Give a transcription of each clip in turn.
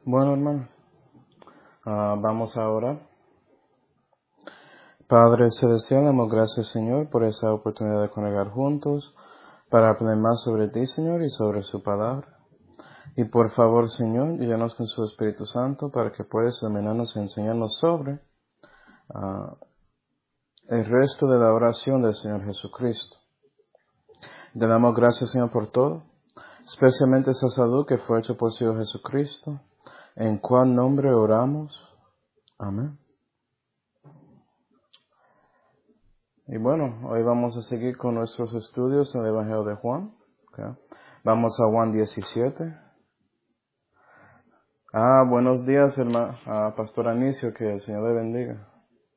Bueno, hermanos, vamos a orar. Padre Celestial, damos gracias, Señor, por esta oportunidad de congregar juntos para aprender más sobre ti, Señor, y sobre su palabra. Y por favor, Señor, llénanos con su Espíritu Santo para que puedas iluminarnos y enseñarnos sobre el resto de la oración del Señor Jesucristo. Te damos gracias, Señor, por todo, especialmente esa salud que fue hecha por Señor Jesucristo, en cuál nombre oramos. Amén. Y bueno, hoy vamos a seguir con nuestros estudios en el Evangelio de Juan. Okay. Vamos a Juan 17. Buenos días, Pastor Anicio, que el Señor le bendiga.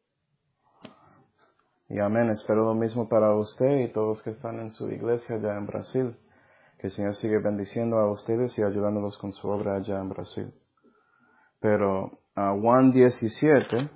Y amén, espero lo mismo para usted y todos los que están en su iglesia allá en Brasil. Que el Señor siga bendiciendo a ustedes y ayudándolos con su obra allá en Brasil. Pero Juan 17,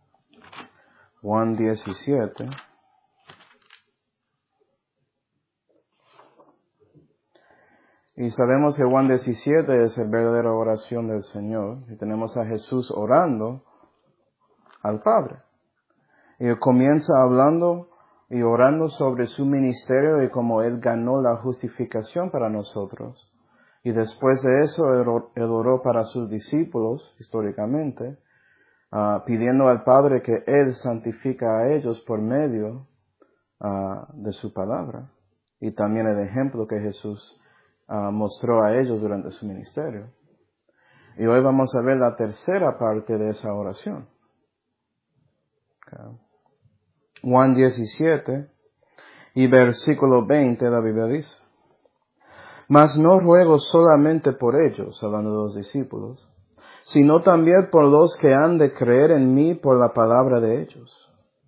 y sabemos que Juan 17 es la verdadera oración del Señor. Y tenemos a Jesús orando al Padre. Y Él comienza hablando y orando sobre su ministerio y cómo Él ganó la justificación para nosotros. Y después de eso, Él oró para sus discípulos, históricamente, pidiendo al Padre que Él santifica a ellos por medio de su palabra. Y también el ejemplo que Jesús mostró a ellos durante su ministerio. Y hoy vamos a ver la tercera parte de esa oración. Okay. Juan 17 y versículo 20, la Biblia dice: Mas no ruego solamente por ellos, hablando de los discípulos, sino también por los que han de creer en mí por la palabra de ellos.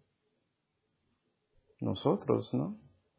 Nosotros, ¿no?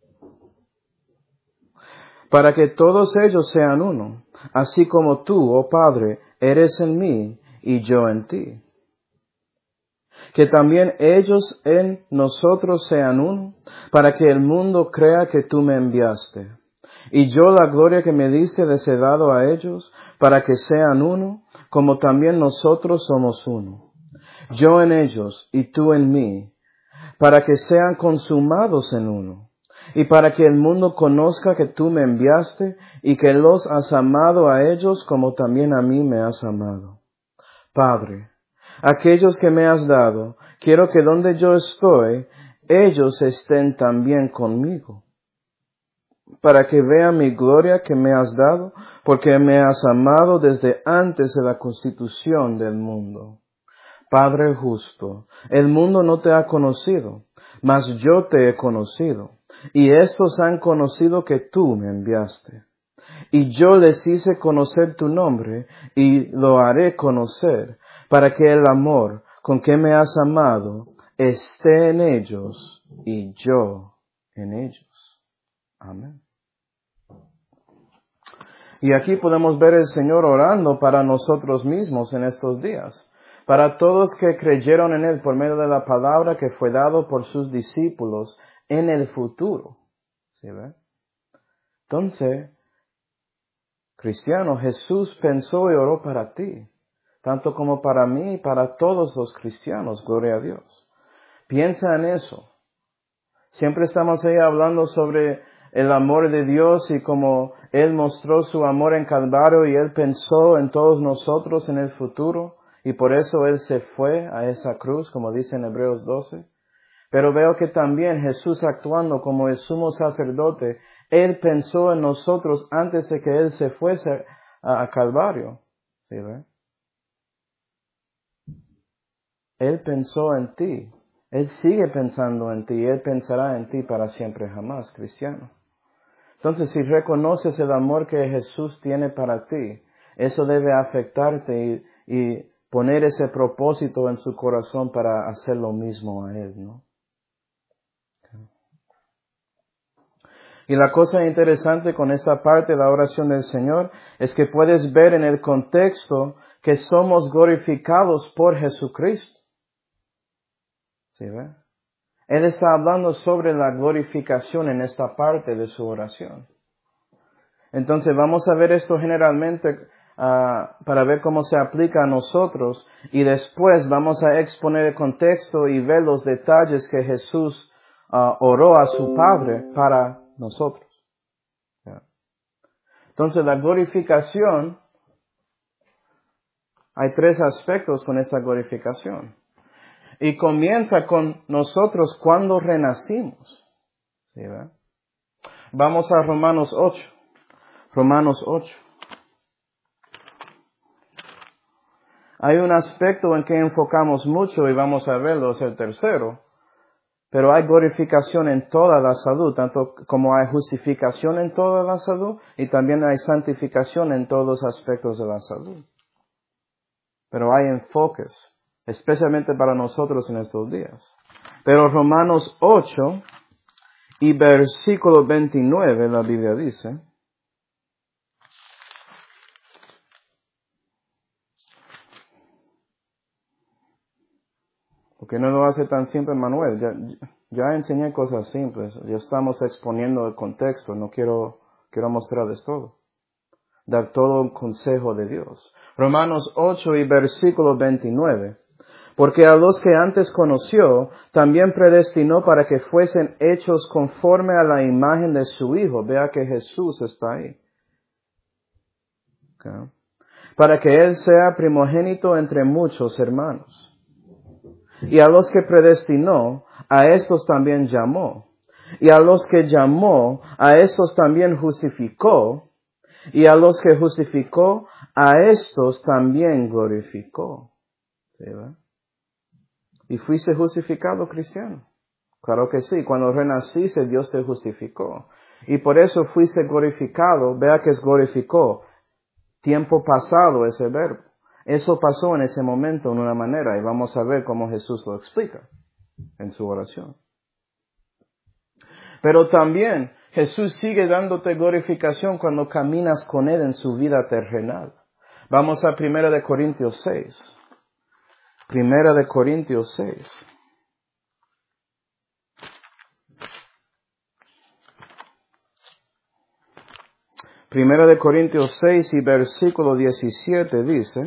Para que todos ellos sean uno, así como tú, oh Padre, eres en mí y yo en ti. Que también ellos en nosotros sean uno, para que el mundo crea que tú me enviaste. Y yo la gloria que me diste les he dado a ellos, para que sean uno, como también nosotros somos uno. Yo en ellos y tú en mí, para que sean consumados en uno. Y para que el mundo conozca que tú me enviaste y que los has amado a ellos como también a mí me has amado. Padre, aquellos que me has dado, quiero que donde yo estoy, ellos estén también conmigo, para que vean mi gloria que me has dado, porque me has amado desde antes de la constitución del mundo. Padre justo, el mundo no te ha conocido, mas yo te he conocido, y estos han conocido que tú me enviaste. Y yo les hice conocer tu nombre, y lo haré conocer, para que el amor con que me has amado esté en ellos, y yo en ellos. Amén. Y aquí podemos ver el Señor orando para nosotros mismos en estos días, para todos que creyeron en Él por medio de la palabra que fue dado por sus discípulos en el futuro. ¿Sí ve? Entonces, cristiano, Jesús pensó y oró para ti, tanto como para mí y para todos los cristianos, gloria a Dios. Piensa en eso. Siempre estamos ahí hablando sobre el amor de Dios y cómo Él mostró su amor en Calvario y Él pensó en todos nosotros en el futuro y por eso Él se fue a esa cruz, como dice en Hebreos 12. Pero veo que también Jesús actuando como el sumo sacerdote, Él pensó en nosotros antes de que Él se fuese a Calvario. ¿Sí ve? Él pensó en ti. Él sigue pensando en ti. Él pensará en ti para siempre jamás, cristiano. Entonces, si reconoces el amor que Jesús tiene para ti, eso debe afectarte y poner ese propósito en su corazón para hacer lo mismo a Él, ¿no? Y la cosa interesante con esta parte de la oración del Señor es que puedes ver en el contexto que somos glorificados por Jesucristo. ¿Sí ve? Él está hablando sobre la glorificación en esta parte de su oración. Entonces vamos a ver esto generalmente para ver cómo se aplica a nosotros y después vamos a exponer el contexto y ver los detalles que Jesús oró a su Padre para nosotros. Entonces la glorificación, hay tres aspectos con esta glorificación. Y comienza con nosotros cuando renacimos. ¿Sí, verdad? Vamos a Romanos 8. Romanos 8. Hay un aspecto en que enfocamos mucho y vamos a verlo, es el tercero. Pero hay glorificación en toda la salud, tanto como hay justificación en toda la salud y también hay santificación en todos los aspectos de la salud. Pero hay enfoques, especialmente para nosotros en estos días. Pero Romanos 8 y versículo 29, la Biblia dice, porque no lo hace tan simple Manuel, ya enseñé cosas simples, ya estamos exponiendo el contexto, no quiero mostrarles todo. Dar todo el consejo de Dios. Romanos 8 y versículo 29. Porque a los que antes conoció, también predestinó para que fuesen hechos conforme a la imagen de su Hijo. Vea que Jesús está ahí. Okay. Para que Él sea primogénito entre muchos hermanos. Y a los que predestinó, a estos también llamó. Y a los que llamó, a estos también justificó. Y a los que justificó, a estos también glorificó. ¿Sí, verdad? ¿Y fuiste justificado, cristiano? Claro que sí. Cuando renaciste, Dios te justificó. Y por eso fuiste glorificado. Vea que es glorificó. Tiempo pasado es el verbo. Eso pasó en ese momento en una manera. Y vamos a ver cómo Jesús lo explica en su oración. Pero también Jesús sigue dándote glorificación cuando caminas con Él en su vida terrenal. Vamos a 1 Corintios 6. 1 Corintios 6. Primera de Corintios 6 y versículo 17 dice,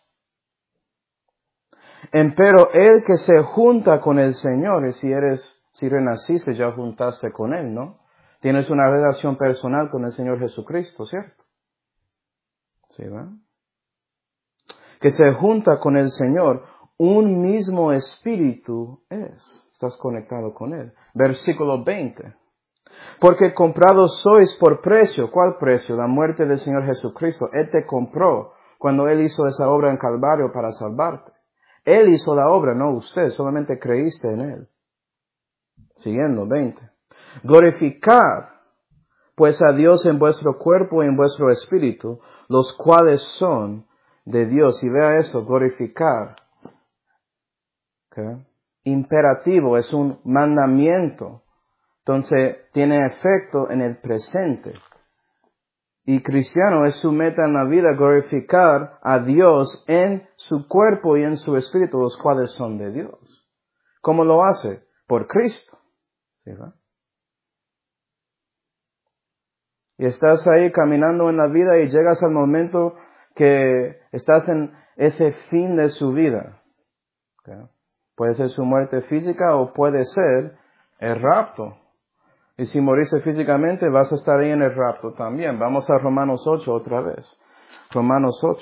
empero el que se junta con el Señor, y si renaciste ya juntaste con Él, ¿no? Tienes una relación personal con el Señor Jesucristo, ¿cierto? ¿Sí, va? Que se junta con el Señor, un mismo espíritu es. Estás conectado con Él. Versículo 20. Porque comprados sois por precio. ¿Cuál precio? La muerte del Señor Jesucristo. Él te compró cuando Él hizo esa obra en Calvario para salvarte. Él hizo la obra, no usted. Solamente creíste en Él. Siguiendo, 20. Glorificar pues a Dios en vuestro cuerpo y en vuestro espíritu, los cuales son de Dios. Y vea eso, glorificar. Okay. Imperativo, es un mandamiento. Entonces, tiene efecto en el presente. Y cristiano es su meta en la vida glorificar a Dios en su cuerpo y en su espíritu, los cuales son de Dios. ¿Cómo lo hace? Por Cristo. ¿Sí, va? Y estás ahí caminando en la vida y llegas al momento que estás en ese fin de su vida. ¿Okay? Puede ser su muerte física o puede ser el rapto. Y si moriste físicamente, vas a estar ahí en el rapto también. Vamos a Romanos 8 otra vez. Romanos 8.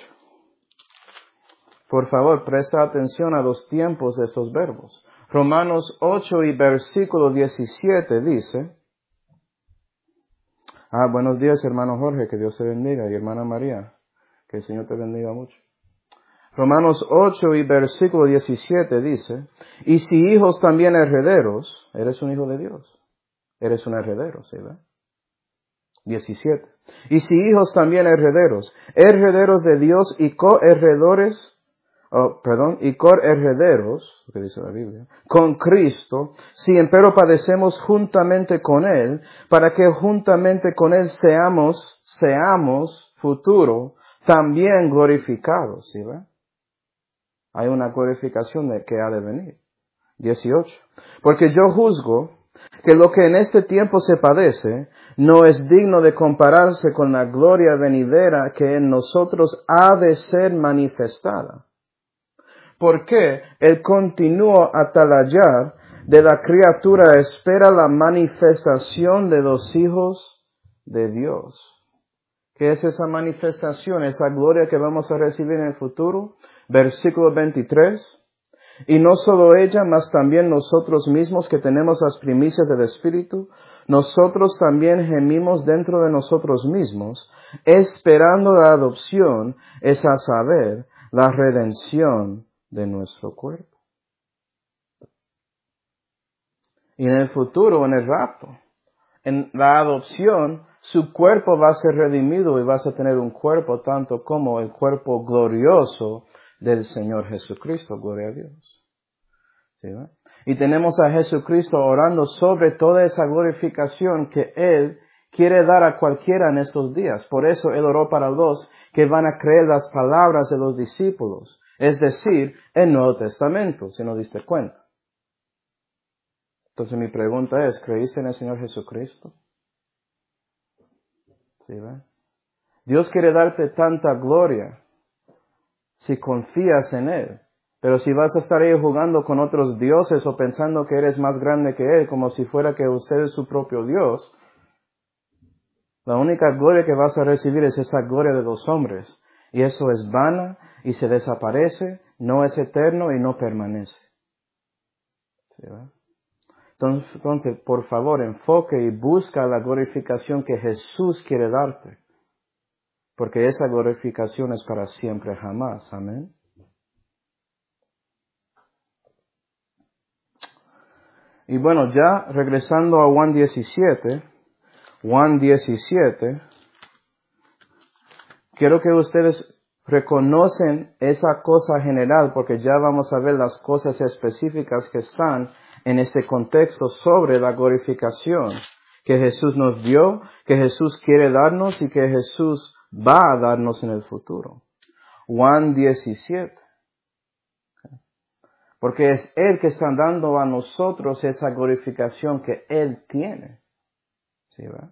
Por favor, presta atención a los tiempos de estos verbos. Romanos 8 y versículo 17 dice, buenos días, hermano Jorge, que Dios te bendiga, y hermana María, que el Señor te bendiga mucho. Romanos 8 y versículo 17 dice, y si hijos también herederos, eres un hijo de Dios. Eres un heredero, ¿sí, verdad? 17. Y si hijos también herederos, herederos de Dios y coherederos, que dice la Biblia, con Cristo, si empero padecemos juntamente con Él, para que juntamente con Él seamos futuro, también glorificados, ¿sí, verdad? Hay una glorificación de que ha de venir. 18. Porque yo juzgo que lo que en este tiempo se padece no es digno de compararse con la gloria venidera que en nosotros ha de ser manifestada. Porque el continuo atalayar de la criatura espera la manifestación de los hijos de Dios. ¿Qué es esa manifestación, esa gloria que vamos a recibir en el futuro? Versículo 23. Y no solo ella, mas también nosotros mismos que tenemos las primicias del Espíritu, nosotros también gemimos dentro de nosotros mismos, esperando la adopción, es a saber, la redención de nuestro cuerpo. Y en el futuro, en el rapto, en la adopción, su cuerpo va a ser redimido y vas a tener un cuerpo tanto como el cuerpo glorioso del Señor Jesucristo. Gloria a Dios. ¿Sí, va? Y tenemos a Jesucristo orando sobre toda esa glorificación que Él quiere dar a cualquiera en estos días. Por eso Él oró para los que van a creer las palabras de los discípulos. Es decir, el Nuevo Testamento, si no diste cuenta. Entonces mi pregunta es, ¿creíste en el Señor Jesucristo? ¿Sí, va? Dios quiere darte tanta gloria si confías en Él. Pero si vas a estar ahí jugando con otros dioses o pensando que eres más grande que Él, como si fuera que usted es su propio Dios, la única gloria que vas a recibir es esa gloria de los hombres. Y eso es vana y se desaparece, no es eterno y no permanece. ¿Sí, va? Entonces, por favor, enfoque y busca la glorificación que Jesús quiere darte. Porque esa glorificación es para siempre, jamás. Amén. Y bueno, ya regresando a Juan 17, quiero que ustedes reconocen esa cosa general, porque ya vamos a ver las cosas específicas que están en este contexto sobre la glorificación que Jesús nos dio, que Jesús quiere darnos y que Jesús va a darnos en el futuro. Juan 17. Porque es Él que está dando a nosotros esa glorificación que Él tiene. ¿Sí, va?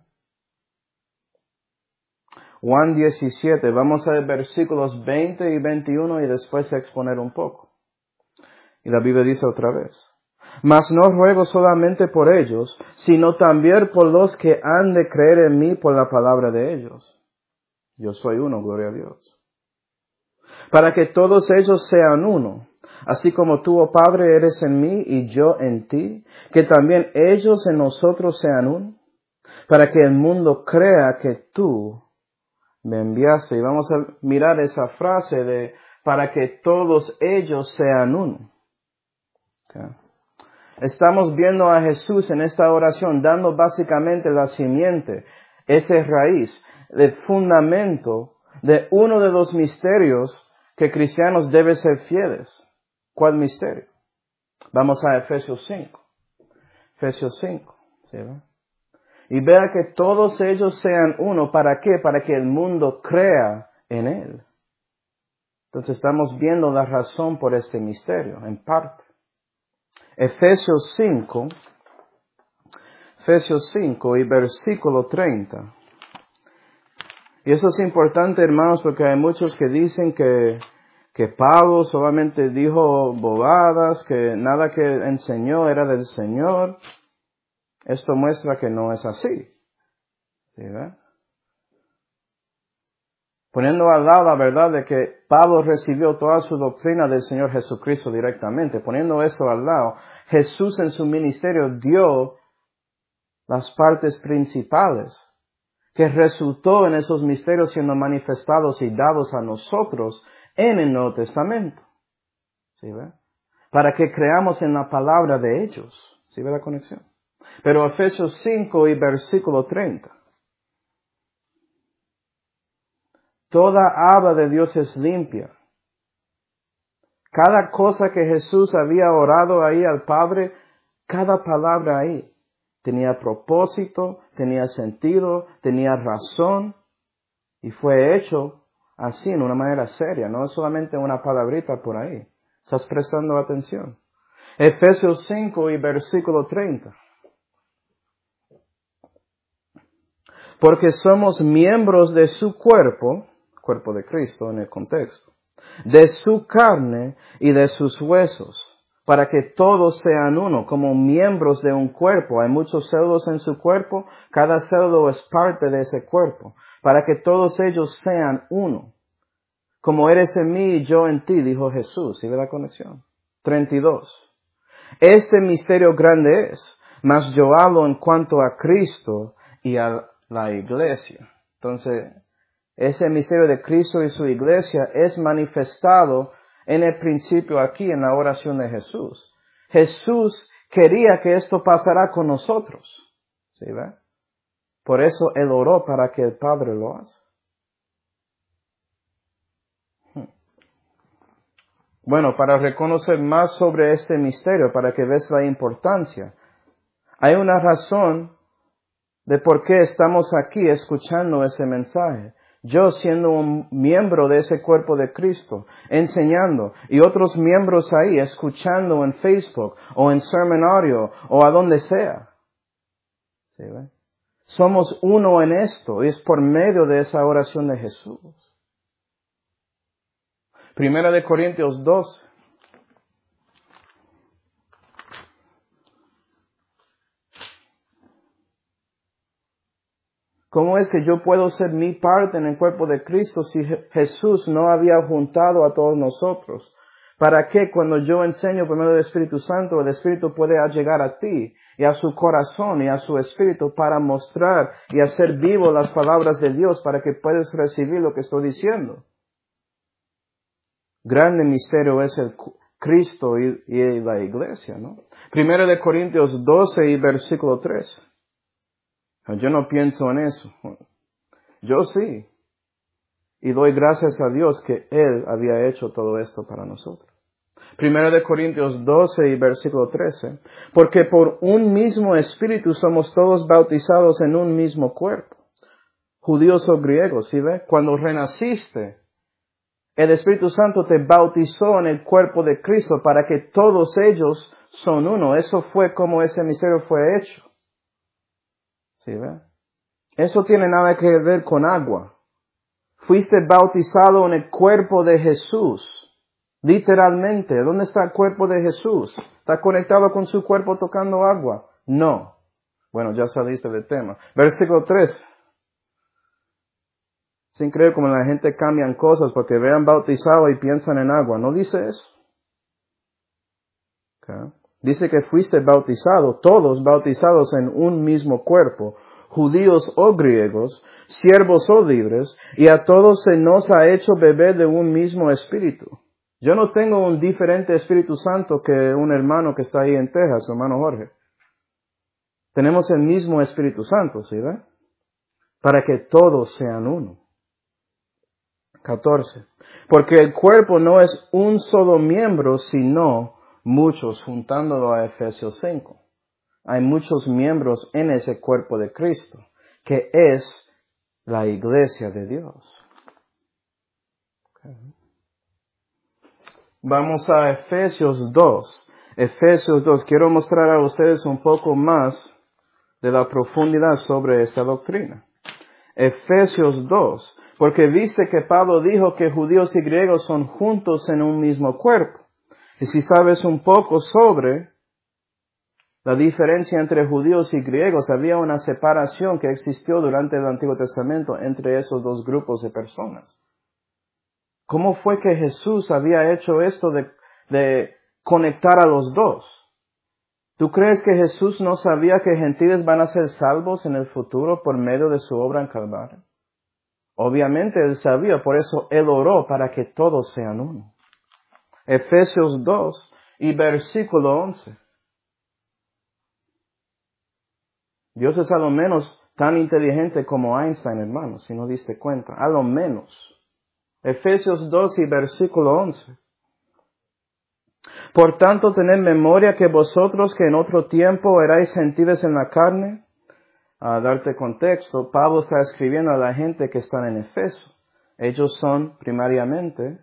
Juan 17, vamos a ver versículos 20 y 21 y después a exponer un poco. Y la Biblia dice otra vez: Mas no ruego solamente por ellos, sino también por los que han de creer en mí por la palabra de ellos. Yo soy uno, gloria a Dios. Para que todos ellos sean uno, así como tú, oh Padre, eres en mí y yo en ti, que también ellos en nosotros sean uno, para que el mundo crea que tú me enviaste. Y vamos a mirar esa frase de para que todos ellos sean uno. Okay. Estamos viendo a Jesús en esta oración dando básicamente la simiente, esa raíz, el fundamento de uno de los misterios que cristianos deben ser fieles. ¿Cuál misterio? Vamos a Efesios 5. Efesios 5. ¿Sí, va? Y vea que todos ellos sean uno. ¿Para qué? Para que el mundo crea en Él. Entonces estamos viendo la razón por este misterio, en parte. Efesios 5 y versículo 30. Y eso es importante, hermanos, porque hay muchos que dicen que Pablo solamente dijo bobadas, que nada que enseñó era del Señor. Esto muestra que no es así. ¿Sí, ve? Poniendo al lado la verdad de que Pablo recibió toda su doctrina del Señor Jesucristo directamente, poniendo eso al lado, Jesús en su ministerio dio las partes principales que resultó en esos misterios siendo manifestados y dados a nosotros en el Nuevo Testamento. ¿Sí, ve? Para que creamos en la palabra de ellos. ¿Sí ve la conexión? Pero Efesios 5 y versículo 30. Toda habla de Dios es limpia. Cada cosa que Jesús había orado ahí al Padre, cada palabra ahí tenía propósito, tenía sentido, tenía razón y fue hecho así, en una manera seria, no es solamente una palabrita por ahí. ¿Estás prestando atención? Efesios 5 y versículo 30. porque somos miembros de su cuerpo de Cristo en el contexto, de su carne y de sus huesos, para que todos sean uno, como miembros de un cuerpo. Hay muchos células en su cuerpo, cada célula es parte de ese cuerpo, para que todos ellos sean uno. Como eres en mí y yo en ti, dijo Jesús. ¿Sí ve la conexión? 32. Este misterio grande es, mas yo hablo en cuanto a Cristo y a la iglesia. Entonces, ese misterio de Cristo y su iglesia es manifestado en el principio aquí en la oración de Jesús. Jesús quería que esto pasara con nosotros. ¿Sí ve? Por eso Él oró para que el Padre lo haga. Bueno, para reconocer más sobre este misterio, para que veas la importancia, hay una razón de por qué estamos aquí escuchando ese mensaje. Yo siendo un miembro de ese cuerpo de Cristo, enseñando, y otros miembros ahí escuchando en Facebook o en Sermon Audio o a donde sea. ¿Sí ve? Somos uno en esto y es por medio de esa oración de Jesús. Primera de Corintios 12. ¿Cómo es que yo puedo ser mi parte en el cuerpo de Cristo si Jesús no había juntado a todos nosotros? ¿Para qué cuando yo enseño por medio del Espíritu Santo, el Espíritu puede llegar a ti y a su corazón y a su espíritu para mostrar y hacer vivo las palabras de Dios para que puedas recibir lo que estoy diciendo? Grande misterio es el Cristo y la iglesia, ¿no? Primero de Corintios 12 y versículo 3. Yo no pienso en eso. Yo sí. Y doy gracias a Dios que Él había hecho todo esto para nosotros. Primero de Corintios 12 y versículo 13. Porque por un mismo espíritu somos todos bautizados en un mismo cuerpo. Judíos o griegos, ¿sí ve? Cuando renaciste, el Espíritu Santo te bautizó en el cuerpo de Cristo para que todos ellos son uno. Eso fue como ese misterio fue hecho. ¿Sí ve? Eso tiene nada que ver con agua. Fuiste bautizado en el cuerpo de Jesús. Literalmente. ¿Dónde está el cuerpo de Jesús? ¿Está conectado con su cuerpo tocando agua? No. Bueno, ya saliste del tema. Versículo 3. Es increíble como la gente cambian cosas porque vean bautizado y piensan en agua. ¿No dice eso? Okay. Dice que fuiste bautizado, todos bautizados en un mismo cuerpo, judíos o griegos, siervos o libres, y a todos se nos ha hecho beber de un mismo espíritu. Yo no tengo un diferente Espíritu Santo que un hermano que está ahí en Texas, su hermano Jorge. Tenemos el mismo Espíritu Santo, ¿sí ve? Para que todos sean uno. 14. Porque el cuerpo no es un solo miembro, sino muchos, juntándolo a Efesios 5. Hay muchos miembros en ese cuerpo de Cristo, que es la iglesia de Dios. Okay. Vamos a Efesios 2. Efesios 2. Quiero mostrar a ustedes un poco más de la profundidad sobre esta doctrina. Efesios 2. Porque viste que Pablo dijo que judíos y griegos son juntos en un mismo cuerpo. Y si sabes un poco sobre la diferencia entre judíos y griegos, había una separación que existió durante el Antiguo Testamento entre esos dos grupos de personas. ¿Cómo fue que Jesús había hecho esto de conectar a los dos? ¿Tú crees que Jesús no sabía que gentiles van a ser salvos en el futuro por medio de su obra en Calvario? Obviamente Él sabía, por eso Él oró para que todos sean uno. Efesios 2 y versículo 11. Dios es a lo menos tan inteligente como Einstein, hermano, si no diste cuenta. A lo menos. Efesios 2 y versículo 11. Por tanto, tened memoria que vosotros que en otro tiempo erais gentiles en la carne. A darte contexto, Pablo está escribiendo a la gente que están en Efeso. Ellos son primordialmente,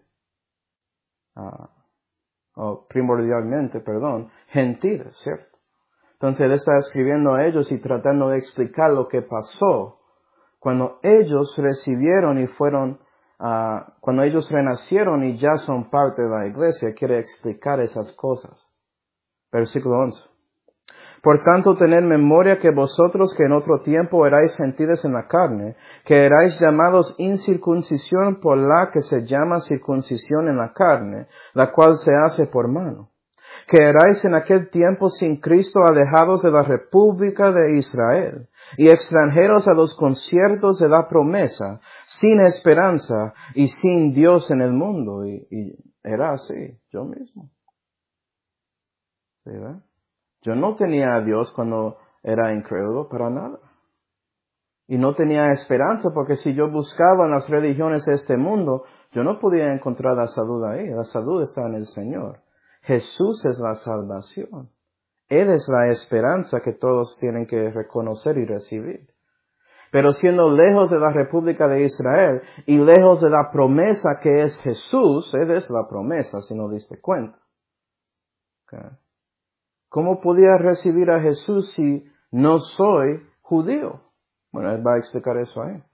gentiles, ¿cierto? Entonces él está escribiendo a ellos y tratando de explicar lo que pasó Cuando ellos recibieron y fueron, cuando ellos renacieron y ya son parte de la iglesia, quiere explicar esas cosas. Versículo 11. Por tanto, tened memoria que vosotros que en otro tiempo erais gentiles en la carne, que erais llamados incircuncisión por la que se llama circuncisión en la carne, la cual se hace por mano. Que erais en aquel tiempo sin Cristo alejados de la república de Israel, y extranjeros a los conciertos de la promesa, sin esperanza y sin Dios en el mundo. Y era así, yo mismo. ¿Sí, verdad? Yo no tenía a Dios cuando era incrédulo para nada. Y no tenía esperanza porque si yo buscaba en las religiones de este mundo, yo no podía encontrar la salud ahí. La salud está en el Señor. Jesús es la salvación. Él es la esperanza que todos tienen que reconocer y recibir. Pero siendo lejos de la República de Israel y lejos de la promesa que es Jesús, Él es la promesa si no diste cuenta. Okay. ¿Cómo podía recibir a Jesús si no soy judío? Bueno, Él va a explicar eso ahí.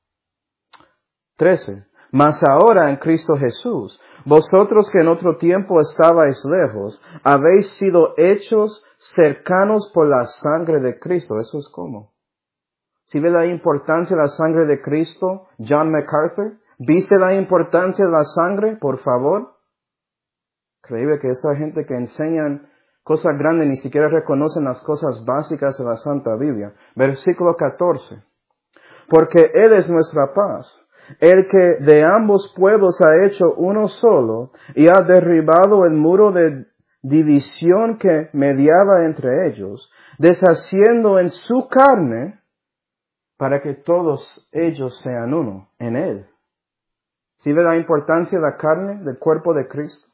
13. Mas ahora en Cristo Jesús, vosotros que en otro tiempo estabais lejos, habéis sido hechos cercanos por la sangre de Cristo. ¿Eso es cómo? ¿Sí ve la importancia de la sangre de Cristo, John MacArthur? ¿Viste la importancia de la sangre, por favor? Increíble que esta gente que enseñan cosas grandes ni siquiera reconocen las cosas básicas de la Santa Biblia. Versículo 14. Porque Él es nuestra paz, el que de ambos pueblos ha hecho uno solo y ha derribado el muro de división que mediaba entre ellos, deshaciendo en su carne para que todos ellos sean uno en Él. ¿Sí ve la importancia de la carne, del cuerpo de Cristo?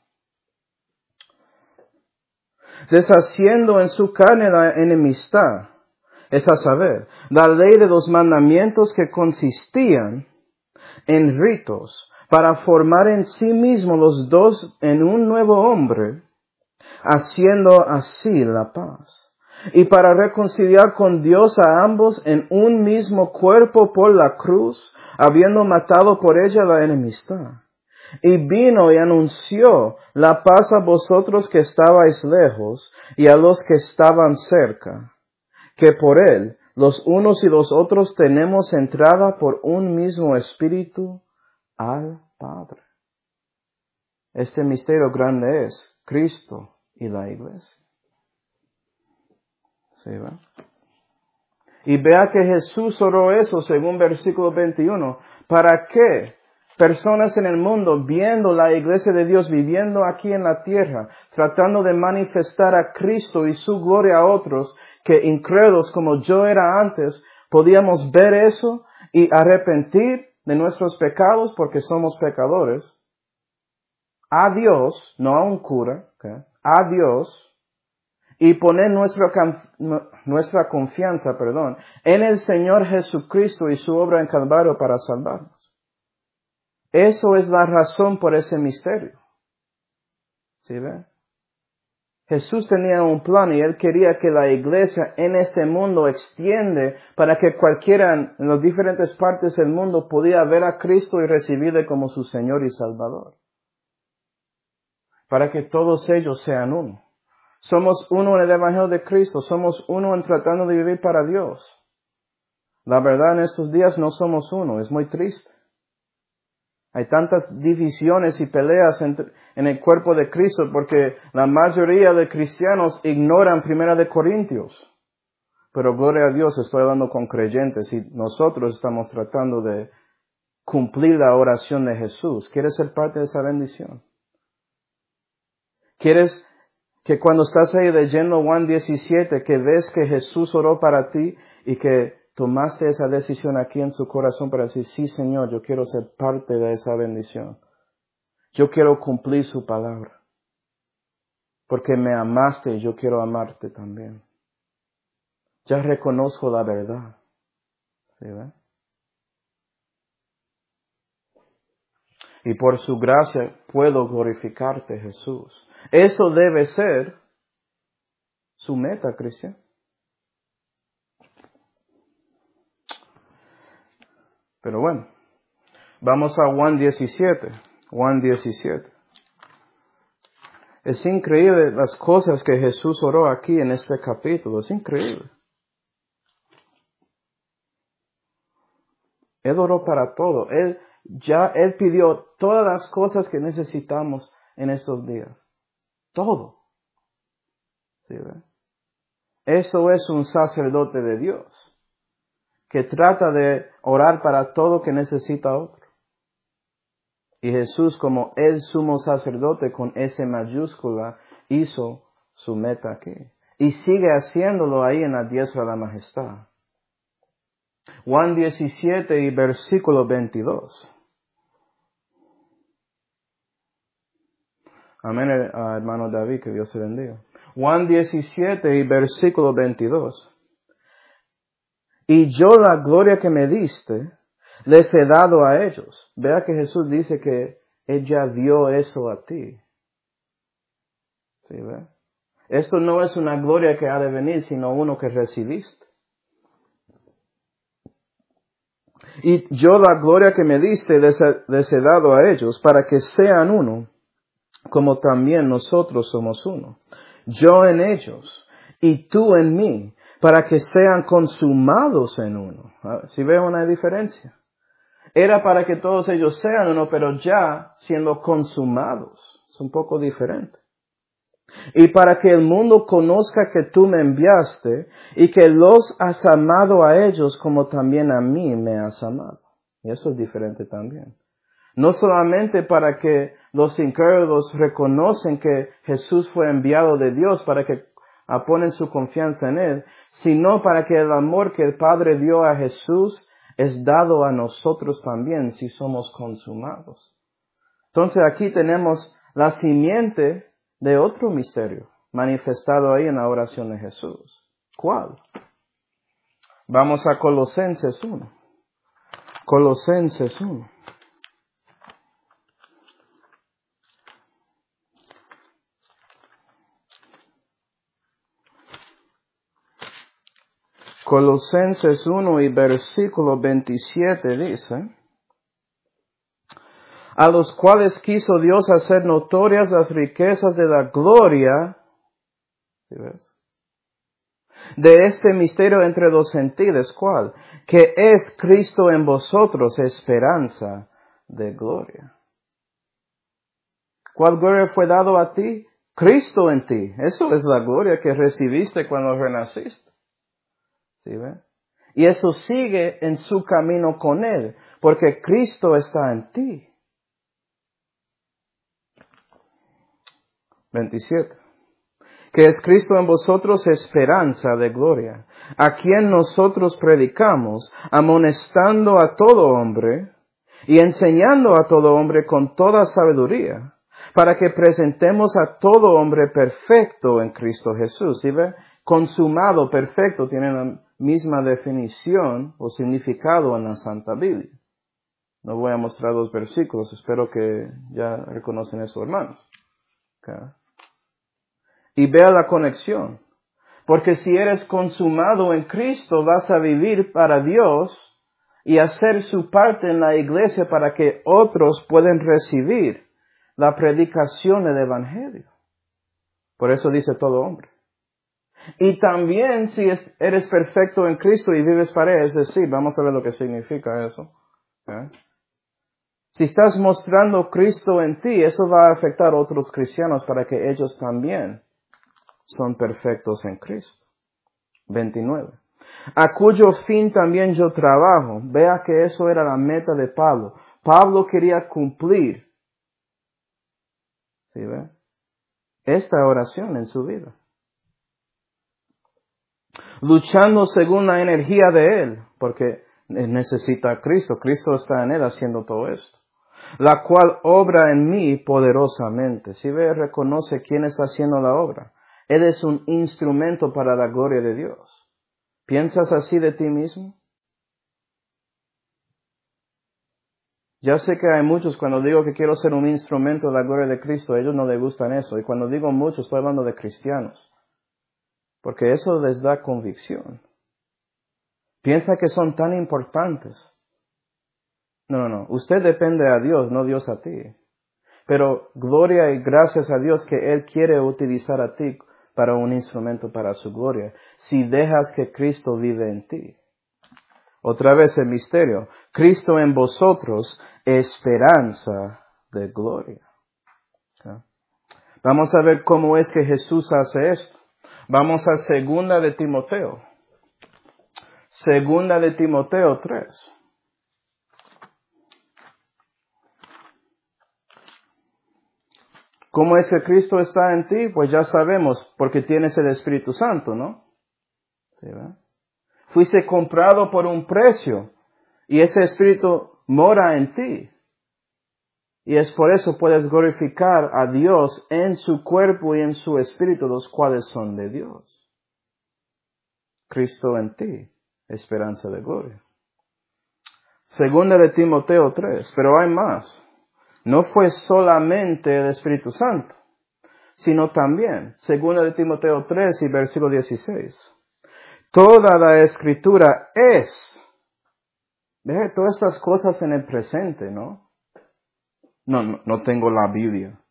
Deshaciendo en su carne la enemistad, es a saber, la ley de los mandamientos que consistían en ritos, para formar en sí mismos los dos en un nuevo hombre, haciendo así la paz, y para reconciliar con Dios a ambos en un mismo cuerpo por la cruz, habiendo matado por ella la enemistad. Y vino y anunció la paz a vosotros que estabais lejos y a los que estaban cerca, que por Él los unos y los otros tenemos entrada por un mismo espíritu al Padre. Este misterio grande es Cristo y la iglesia. ¿Sí, va? Y vea que Jesús oró eso según versículo 21. ¿Para qué? Personas en el mundo viendo la iglesia de Dios viviendo aquí en la tierra, tratando de manifestar a Cristo y su gloria a otros, que incrédulos como yo era antes, podíamos ver eso y arrepentir de nuestros pecados porque somos pecadores. A Dios, no a un cura, ¿okay? A Dios, y poner nuestra confianza, en el Señor Jesucristo y su obra en Calvario para salvarnos. Eso es la razón por ese misterio. ¿Sí ven? Jesús tenía un plan y Él quería que la iglesia en este mundo extiende para que cualquiera en las diferentes partes del mundo pudiera ver a Cristo y recibirle como su Señor y Salvador. Para que todos ellos sean uno. Somos uno en el Evangelio de Cristo, somos uno en tratando de vivir para Dios. La verdad en estos días no somos uno, es muy triste. Hay tantas divisiones y peleas en el cuerpo de Cristo porque la mayoría de cristianos ignoran 1 Corintios. Pero gloria a Dios, estoy hablando con creyentes y nosotros estamos tratando de cumplir la oración de Jesús. ¿Quieres ser parte de esa bendición? ¿Quieres que cuando estás ahí leyendo Juan 17, que ves que Jesús oró para ti y que tomaste esa decisión aquí en su corazón para decir, sí Señor, yo quiero ser parte de esa bendición. Yo quiero cumplir su palabra. Porque me amaste y yo quiero amarte también. Ya reconozco la verdad. ¿Sí, ve? Y por su gracia puedo glorificarte, Jesús. Eso debe ser su meta, Cristian. Pero bueno, vamos a Juan 17. Juan 17. Es increíble las cosas que Jesús oró aquí en este capítulo. Es increíble. Él oró para todo. Él pidió todas las cosas que necesitamos en estos días. Todo. ¿Sí, ve? Eso es un sacerdote de Dios, que trata de orar para todo que necesita otro. Y Jesús, como el sumo sacerdote con S mayúscula, hizo su meta aquí. Y sigue haciéndolo ahí en la diestra de la majestad. Juan 17 y versículo 22. Amén, hermano David, que Dios te bendiga. Juan 17 y versículo 22. Y yo la gloria que me diste, les he dado a ellos. Vea que Jesús dice que ella dio eso a ti. ¿Sí, ve? Esto no es una gloria que ha de venir, sino uno que recibiste. Y yo la gloria que me diste les he dado a ellos para que sean uno, como también nosotros somos uno. Yo en ellos y tú en mí, para que sean consumados en uno. ¿Sí ve una diferencia? Era para que todos ellos sean uno, pero ya siendo consumados. Es un poco diferente. Y para que el mundo conozca que tú me enviaste y que los has amado a ellos como también a mí me has amado. Y eso es diferente también. No solamente para que los incrédulos reconocen que Jesús fue enviado de Dios para que ponen su confianza en Él, sino para que el amor que el Padre dio a Jesús es dado a nosotros también si somos consumados. Entonces aquí tenemos la simiente de otro misterio manifestado ahí en la oración de Jesús. ¿Cuál? Vamos a Colosenses 1. Colosenses 1. Colosenses 1 y versículo 27 dice: a los cuales quiso Dios hacer notorias las riquezas de la gloria, ¿sí ves?, de este misterio entre los gentiles, ¿cuál? Que es Cristo en vosotros, esperanza de gloria. ¿Cuál gloria fue dado a ti? Cristo en ti. Eso es la gloria que recibiste cuando renaciste. ¿Sí ven? Y eso sigue en su camino con Él, porque Cristo está en ti. 27. Que es Cristo en vosotros, esperanza de gloria, a quien nosotros predicamos, amonestando a todo hombre y enseñando a todo hombre con toda sabiduría, para que presentemos a todo hombre perfecto en Cristo Jesús. ¿Sí ve? Consumado, perfecto, tienen la misma definición o significado en la Santa Biblia. No voy a mostrar los versículos, espero que ya reconocen eso, hermanos. Okay. Y vea la conexión. Porque si eres consumado en Cristo, vas a vivir para Dios y hacer su parte en la iglesia para que otros puedan recibir la predicación del Evangelio. Por eso dice todo hombre. Y también si eres perfecto en Cristo y vives para Él, es decir, vamos a ver lo que significa eso. ¿Okay? Si estás mostrando Cristo en ti, eso va a afectar a otros cristianos para que ellos también son perfectos en Cristo. 29. A cuyo fin también yo trabajo. Vea que eso era la meta de Pablo. Pablo quería cumplir, ¿sí ve?, esta oración en su vida. Luchando según la energía de Él, porque necesita a Cristo. Cristo está en Él haciendo todo esto. La cual obra en mí poderosamente. ¿Sí ve? Reconoce quién está haciendo la obra. Él es un instrumento para la gloria de Dios. ¿Piensas así de ti mismo? Ya sé que hay muchos, cuando digo que quiero ser un instrumento de la gloria de Cristo, a ellos no les gustan eso. Y cuando digo muchos, estoy hablando de cristianos. Porque eso les da convicción. Piensa que son tan importantes. No. Usted depende a Dios, no Dios a ti. Pero gloria y gracias a Dios que Él quiere utilizar a ti para un instrumento para su gloria, si dejas que Cristo vive en ti. Otra vez el misterio. Cristo en vosotros, esperanza de gloria. ¿Okay? Vamos a ver cómo es que Jesús hace esto. Vamos a segunda de Timoteo. Segunda de Timoteo 3. ¿Cómo es que Cristo está en ti? Pues ya sabemos, porque tienes el Espíritu Santo, ¿no? ¿Sí, verdad? Fuiste comprado por un precio y ese Espíritu mora en ti. Y es por eso puedes glorificar a Dios en su cuerpo y en su espíritu, los cuales son de Dios. Cristo en ti, esperanza de gloria. Segunda de Timoteo 3, pero hay más. No fue solamente el Espíritu Santo, sino también, segunda de Timoteo 3 y versículo 16. Toda la Escritura es. Deje todas estas cosas en el presente, ¿no? No tengo la Biblia.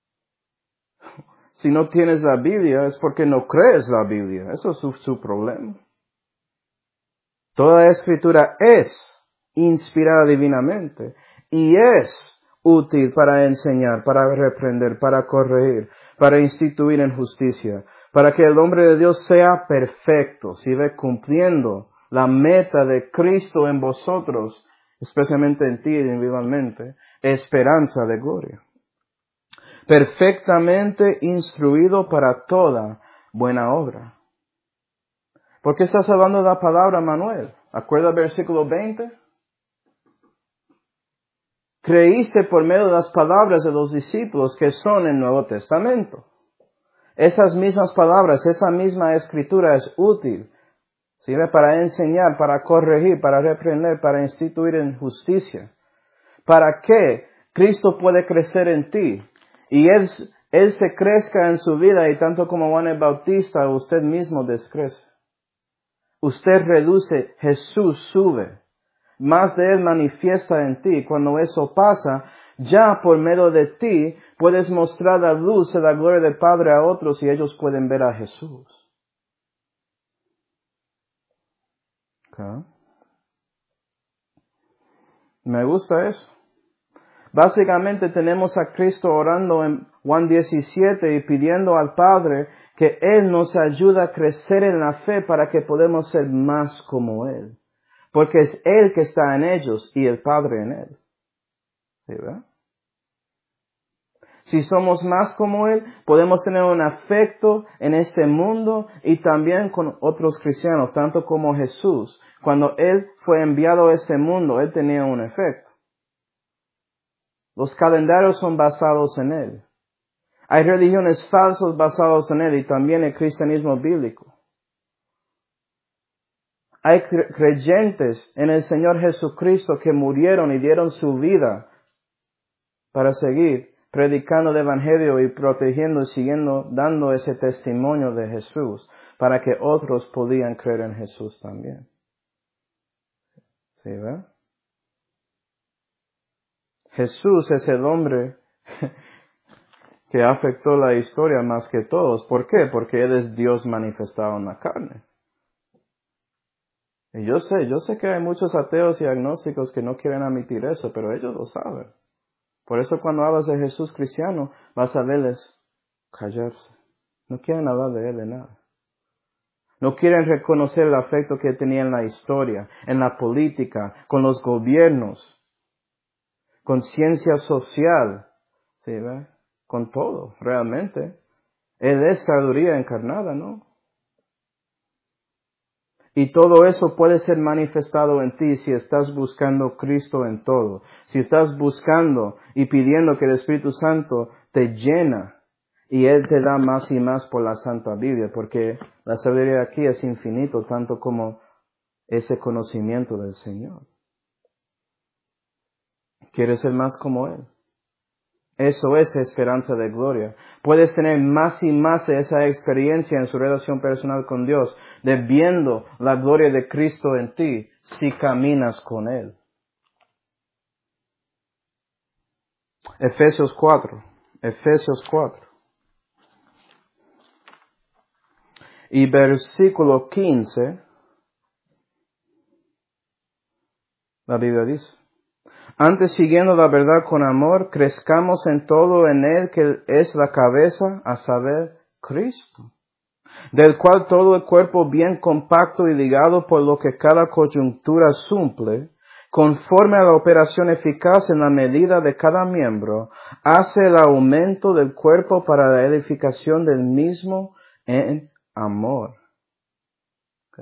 Si no tienes la Biblia es porque no crees la Biblia. Eso es su problema. Toda la Escritura es inspirada divinamente y es útil para enseñar, para reprender, para corregir, para instituir en justicia, para que el hombre de Dios sea perfecto, siga cumpliendo la meta de Cristo en vosotros, especialmente en ti individualmente, esperanza de gloria. Perfectamente instruido para toda buena obra. ¿Por qué estás hablando de la palabra, Manuel? ¿Acuerda el versículo 20? Creíste por medio de las palabras de los discípulos que son el Nuevo Testamento. Esas mismas palabras, esa misma escritura es útil, sirve para enseñar, para corregir, para reprender, para instituir en justicia. ¿Para qué? Cristo puede crecer en ti y Él se crezca en su vida y tanto como Juan el Bautista, usted mismo descrece. Usted reduce, Jesús sube. Más de Él manifiesta en ti. Cuando eso pasa, ya por medio de ti puedes mostrar la luz de la gloria del Padre a otros y ellos pueden ver a Jesús. ¿Okay? Me gusta eso. Básicamente tenemos a Cristo orando en Juan 17 y pidiendo al Padre que Él nos ayude a crecer en la fe para que podamos ser más como Él. Porque es Él que está en ellos y el Padre en Él. ¿Sí, verdad? Si somos más como Él, podemos tener un afecto en este mundo y también con otros cristianos, tanto como Jesús. Cuando Él fue enviado a este mundo, Él tenía un efecto. Los calendarios son basados en Él. Hay religiones falsas basadas en Él y también el cristianismo bíblico. Hay creyentes en el Señor Jesucristo que murieron y dieron su vida para seguir predicando el Evangelio y protegiendo y siguiendo, dando ese testimonio de Jesús para que otros podían creer en Jesús también. ¿Sí, verdad? Jesús es el hombre que afectó la historia más que todos. ¿Por qué? Porque Él es Dios manifestado en la carne. Y yo sé que hay muchos ateos y agnósticos que no quieren admitir eso, pero ellos lo saben. Por eso cuando hablas de Jesús cristiano, vas a verles callarse. No quieren hablar de Él de nada. No quieren reconocer el afecto que tenía en la historia, en la política, con los gobiernos, con ciencia social, ¿sí, ve? Con todo, realmente. Él es sabiduría encarnada, ¿no? Y todo eso puede ser manifestado en ti si estás buscando Cristo en todo. Si estás buscando y pidiendo que el Espíritu Santo te llena y Él te da más y más por la Santa Biblia, porque la sabiduría aquí es infinito, tanto como ese conocimiento del Señor. ¿Quieres ser más como Él? Eso es esperanza de gloria. Puedes tener más y más de esa experiencia en su relación personal con Dios, de viendo la gloria de Cristo en ti, si caminas con Él. Efesios 4. Efesios 4. Y versículo 15, la Biblia dice: antes, siguiendo la verdad con amor, crezcamos en todo en Él que es la cabeza, a saber, Cristo, del cual todo el cuerpo bien compacto y ligado por lo que cada coyuntura suple, conforme a la operación eficaz en la medida de cada miembro, hace el aumento del cuerpo para la edificación del mismo en amor. Okay.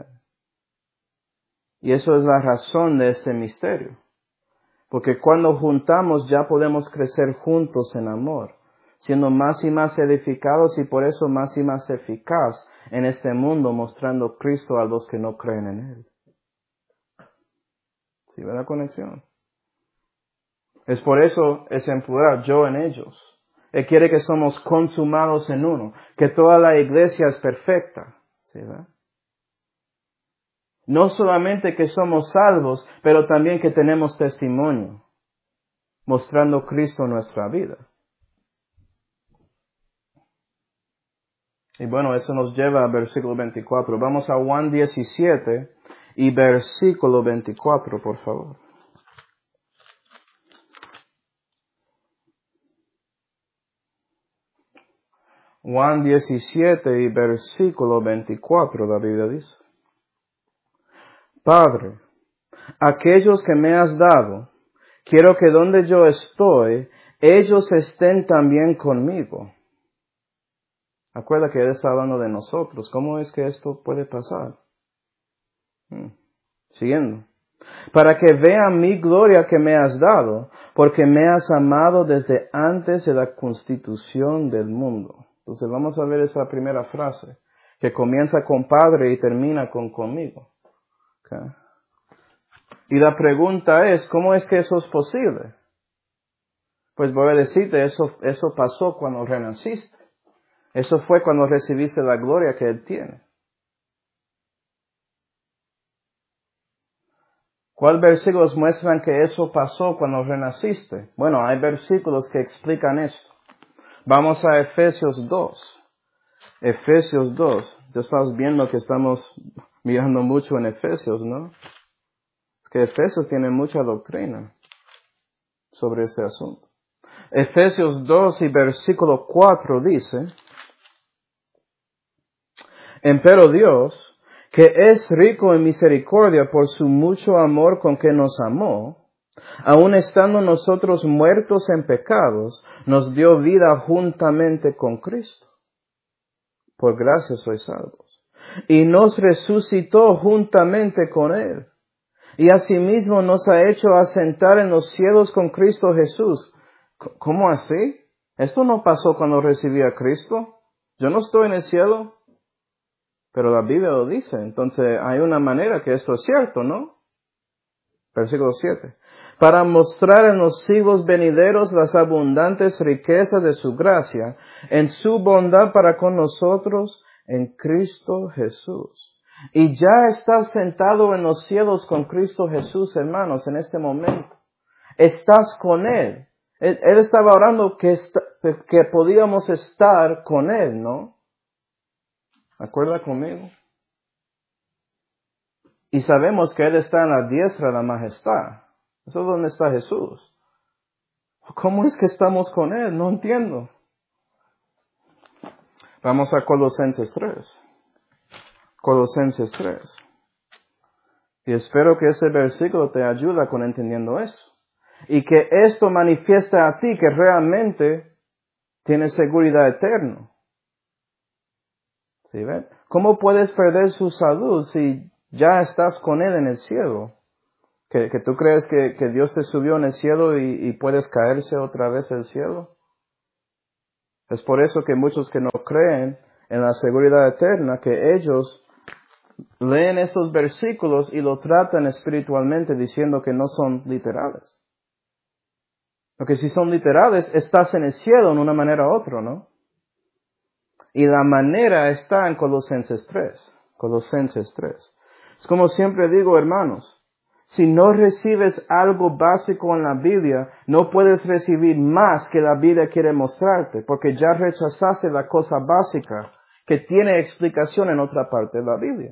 Y eso es la razón de este misterio. Porque cuando juntamos ya podemos crecer juntos en amor, siendo más y más edificados y por eso más y más eficaz en este mundo, mostrando Cristo a los que no creen en Él. ¿Sí ve la conexión? Es por eso es en plural, yo en ellos. Él quiere que somos consumados en uno, que toda la iglesia es perfecta. ¿Sí ve? No solamente que somos salvos, pero también que tenemos testimonio, mostrando Cristo en nuestra vida. Y bueno, eso nos lleva al versículo 24. Vamos a Juan 17 y versículo 24, por favor. Juan 17 y versículo 24, la Biblia dice: Padre, aquellos que me has dado, quiero que donde yo estoy, ellos estén también conmigo. Acuerda que Él está hablando de nosotros. ¿Cómo es que esto puede pasar? Siguiendo. Para que vean mi gloria que me has dado, porque me has amado desde antes de la constitución del mundo. Entonces vamos a ver esa primera frase, que comienza con Padre y termina con conmigo. Okay. Y la pregunta es, ¿cómo es que eso es posible? Pues voy a decirte, eso pasó cuando renaciste. Eso fue cuando recibiste la gloria que Él tiene. ¿Cuáles versículos muestran que eso pasó cuando renaciste? Bueno, hay versículos que explican esto. Vamos a Efesios 2. Efesios 2. Ya estás viendo que estamos mirando mucho en Efesios, ¿no? Es que Efesios tiene mucha doctrina sobre este asunto. Efesios 2 y versículo 4 dice: Empero Dios, que es rico en misericordia por su mucho amor con que nos amó, aun estando nosotros muertos en pecados, nos dio vida juntamente con Cristo. Por gracia sois salvos. Y nos resucitó juntamente con Él. Y asimismo nos ha hecho asentar en los cielos con Cristo Jesús. ¿Cómo así? Esto no pasó cuando recibí a Cristo. Yo no estoy en el cielo. Pero la Biblia lo dice. Entonces hay una manera que esto es cierto, ¿no? Versículo 7. Para mostrar en los siglos venideros las abundantes riquezas de su gracia, en su bondad para con nosotros en Cristo Jesús. Y ya estás sentado en los cielos con Cristo Jesús, hermanos, en este momento. Estás con Él. Él estaba orando que podíamos estar con Él, ¿no? ¿Acuerda conmigo? Y sabemos que Él está en la diestra de la majestad. Eso es donde está Jesús. ¿Cómo es que estamos con Él? No entiendo. Vamos a Colosenses 3. Colosenses 3. Y espero que este versículo te ayude con entendiendo eso. Y que esto manifieste a ti que realmente tienes seguridad eterna. ¿Sí ven? ¿Cómo puedes perder su salud si ya estás con Él en el cielo? ¿Que tú crees que Dios te subió en el cielo y puedes caerse otra vez del cielo? Es por eso que muchos que no creen en la seguridad eterna, que ellos leen estos versículos y lo tratan espiritualmente diciendo que no son literales. Porque si son literales, estás en el cielo en una manera u otra, ¿no? Y la manera está en Colosenses 3. Colosenses 3. Es como siempre digo, hermanos, Si no recibes algo básico en la Biblia, no puedes recibir más que la Biblia quiere mostrarte, porque ya rechazaste la cosa básica que tiene explicación en otra parte de la Biblia.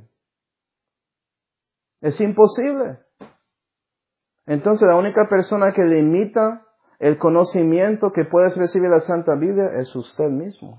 Es imposible. Entonces la única persona que limita el conocimiento que puedes recibir de la Santa Biblia es usted mismo.